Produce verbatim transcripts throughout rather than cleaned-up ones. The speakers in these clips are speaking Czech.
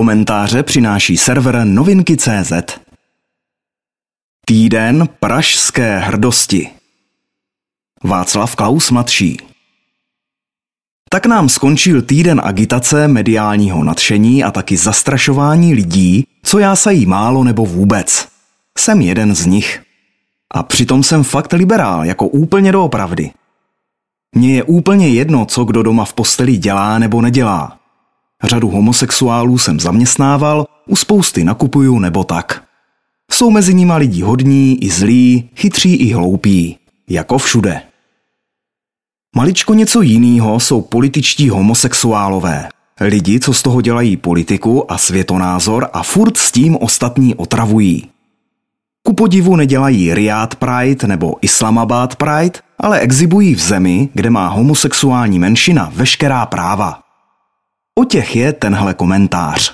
Komentáře přináší server novinky tečka cé zet. Týden pražské hrdosti. Václav Klaus mladší. Tak nám skončil týden agitace, mediálního nadšení a taky zastrašování lidí, co jásají málo nebo vůbec. Jsem jeden z nich. A přitom jsem fakt liberál, jako úplně doopravdy. Mně je úplně jedno, co kdo doma v posteli dělá nebo nedělá. Řadu homosexuálů jsem zaměstnával, u spousty nakupuju nebo tak. Jsou mezi nima lidi hodní i zlí, chytří i hloupí. Jako všude. Maličko něco jinýho jsou političtí homosexuálové. Lidi, co z toho dělají politiku a světonázor a furt s tím ostatní otravují. Ku podivu nedělají Riyadh Pride nebo Islamabad Pride, ale exibují v zemi, kde má homosexuální menšina veškerá práva. O těch je tenhle komentář.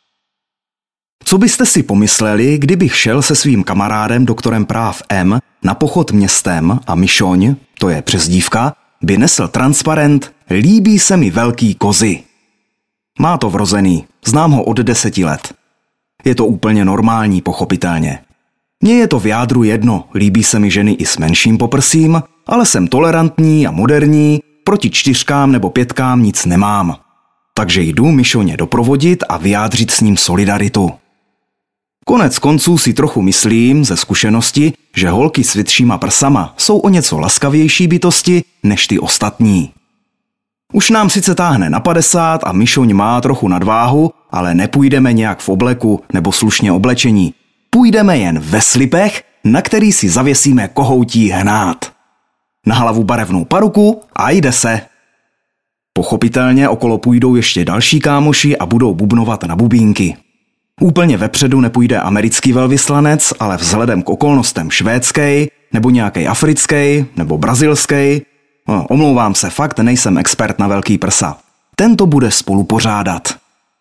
Co byste si pomysleli, kdybych šel se svým kamarádem doktorem práv M na pochod městem a Mišoň, to je přezdívka, by nesl transparent Líbí se mi velký kozy. Má to vrozený, znám ho od deseti let. Je to úplně normální, pochopitelně. Mně je to v jádru jedno, líbí se mi ženy i s menším poprsím, ale jsem tolerantní a moderní, proti čtyřkám nebo pětkám nic nemám. Takže jdu Mišoně doprovodit a vyjádřit s ním solidaritu. Konec konců si trochu myslím ze zkušenosti, že holky s většíma prsama jsou o něco laskavější bytosti než ty ostatní. Už nám sice táhne na padesát a Mišoň má trochu nadváhu, ale nepůjdeme nějak v obleku nebo slušně oblečení. Půjdeme jen ve slipech, na který si zavěsíme kohoutí hnát. Na hlavu barevnou paruku a jde se. Pochopitelně okolo půjdou ještě další kámoši a budou bubnovat na bubínky. Úplně vepředu nepůjde americký velvyslanec, ale vzhledem k okolnostem švédský, nebo nějaký africký, nebo brazilský. No, omlouvám se, fakt nejsem expert na velký prsa. Tento bude spolupořádat.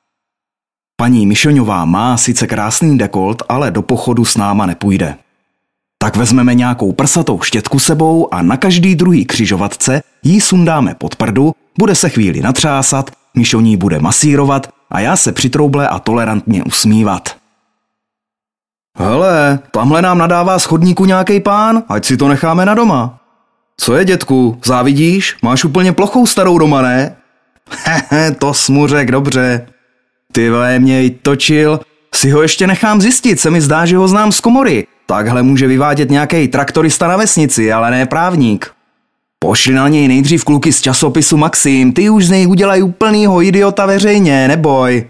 Paní Mišoňová má sice krásný dekolt, ale do pochodu s náma nepůjde. Tak vezmeme nějakou prsatou štětku sebou a na každý druhý křižovatce jí sundáme pod prdu, bude se chvíli natřásat, Mišoní bude masírovat a já se přitrouble a tolerantně usmívat. Hele, tamhle nám nadává z chodníku nějaký pán, ať si to necháme na doma. Co je, dětku, závidíš? Máš úplně plochou starou doma, ne? Hehe, to smuřek, dobře. Ty vole, mě i točil, si ho ještě nechám zjistit, se mi zdá, že ho znám z komory. Takhle může vyvádět nějaký traktorista na vesnici, ale ne právník. Pošli na něj nejdřív kluky z časopisu Maxim, ty už z něj udělají úplnýho idiota veřejně, neboj.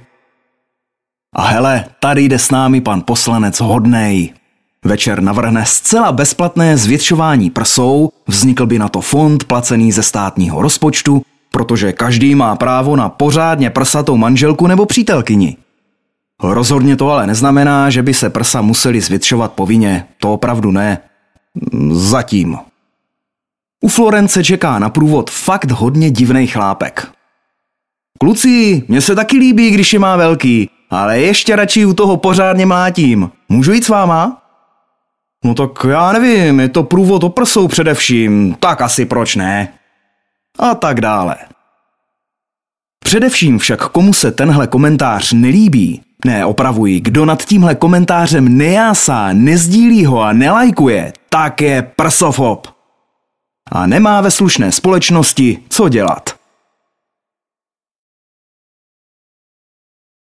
A hele, tady jde s námi pan poslanec Hodnej. Večer navrhne zcela bezplatné zvětšování prsou, vznikl by na to fond placený ze státního rozpočtu, protože každý má právo na pořádně prsatou manželku nebo přítelkyni. Rozhodně to ale neznamená, že by se prsa museli zvětšovat povinně, to opravdu ne. Zatím. U Florence čeká na průvod fakt hodně divnej chlápek. Kluci, mně se taky líbí, když je má velký, ale ještě radši u toho pořádně mlátím. Můžu jít s váma? No tak já nevím, je to průvod o prsou především, tak asi proč ne? A tak dále. Především však komu se tenhle komentář nelíbí, ne opravuji, kdo nad tímhle komentářem nejásá, nezdílí ho a nelajkuje, tak je prsofob. A nemá ve slušné společnosti co dělat.